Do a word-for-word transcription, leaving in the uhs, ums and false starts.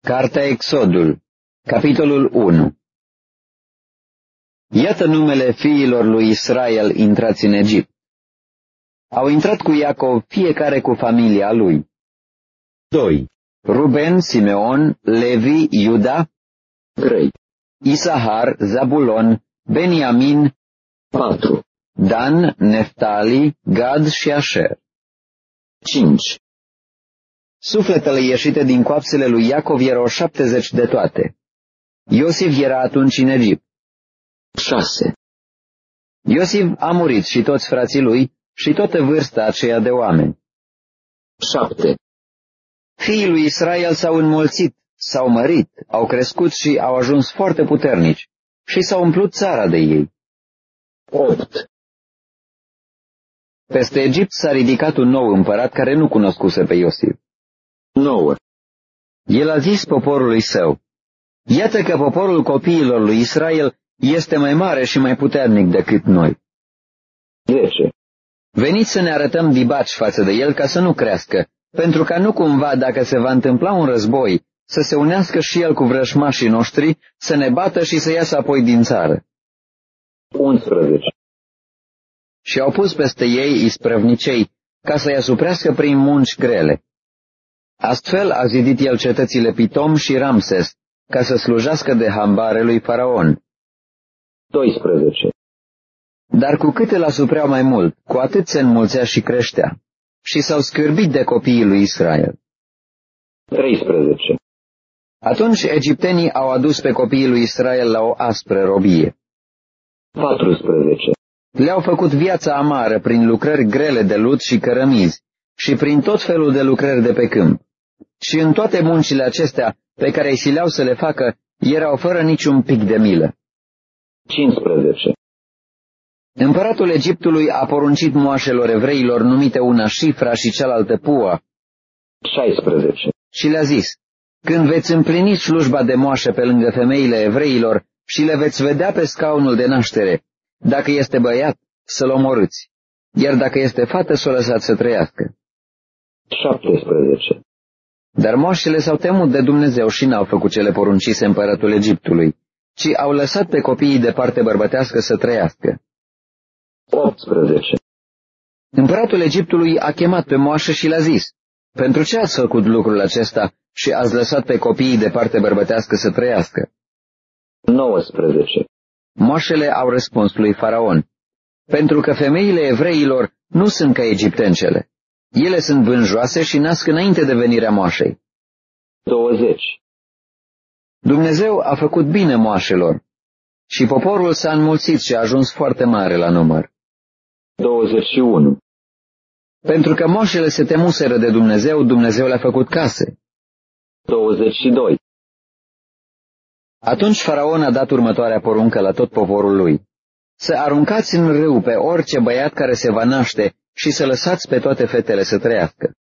Cartea Exodul, capitolul unu. Iată numele fiilor lui Israel intrați în Egipt. Au intrat cu Iacov fiecare cu familia lui. doi. Ruben, Simeon, Levi, Iuda. trei. Isahar, Zabulon, Beniamin. patru. Dan, Neftali, Gad și Asher. cinci. Sufletele ieșite din coapsele lui Iacov erau șaptezeci de toate. Iosif era atunci în Egipt. șase. Iosif a murit și toți frații lui și toată vârsta aceea de oameni. șapte. Fiii lui Israel s-au înmulțit, s-au mărit, au crescut și au ajuns foarte puternici și s-au umplut țara de ei. opt. Peste Egipt s-a ridicat un nou împărat care nu cunoscuse pe Iosif. nouă. El a zis poporului său: iată că poporul copiilor lui Israel este mai mare și mai puternic decât noi. zece. Veniți să ne arătăm dibaci față de el ca să nu crească, pentru ca nu cumva, dacă se va întâmpla un război, să se unească și el cu vrăjmașii noștri, să ne bată și să iasă apoi din țară. unsprezece. Și au pus peste ei isprăvnicei, ca să-i asuprească prin munci grele. Astfel a zidit el cetățile Pitom și Ramses, ca să slujească de hambare lui Faraon. doisprezece. Dar cu cât îl asupreau mai mult, cu atât se înmulțea și creștea, și s-au scârbit de copiii lui Israel. treisprezece. Atunci egiptenii au adus pe copiii lui Israel la o aspră robie. patrusprezece. Le-au făcut viața amară prin lucrări grele de lut și cărămizi și prin tot felul de lucrări de pe câmp. Și în toate muncile acestea pe care îi sileau să le facă, erau fără niciun pic de milă. cincisprezece. Împăratul Egiptului a poruncit moașelor evreilor, numite una Șifra și cealaltă Pua, șaisprezece. și le-a zis: când veți împlini slujba de moașă pe lângă femeile evreilor și le veți vedea pe scaunul de naștere, dacă este băiat, să-l omorâți, iar dacă este fată, să o lăsați să trăiască. șaptesprezece. Dar moașele s-au temut de Dumnezeu și n-au făcut cele poruncise împăratul Egiptului, ci au lăsat pe copiii de parte bărbătească să trăiască. optsprezece. Împăratul Egiptului a chemat pe moașă și le-a zis: pentru ce ați făcut lucrul acesta și ați lăsat pe copiii de parte bărbătească să trăiască? nouăsprezece. Moașele au răspuns lui Faraon: pentru că femeile evreilor nu sunt ca egiptencele. Ele sunt vânjoase și nasc înainte de venirea moașei. douăzeci. Dumnezeu a făcut bine moașelor și poporul s-a înmulțit și a ajuns foarte mare la număr. douăzeci și unu. Pentru că moașele se temuseră de Dumnezeu, Dumnezeu le-a făcut case. douăzeci și doi. Atunci Faraon a dat următoarea poruncă la tot poporul lui: să aruncați în râu pe orice băiat care se va naște și să lăsați pe toate fetele să trăiască.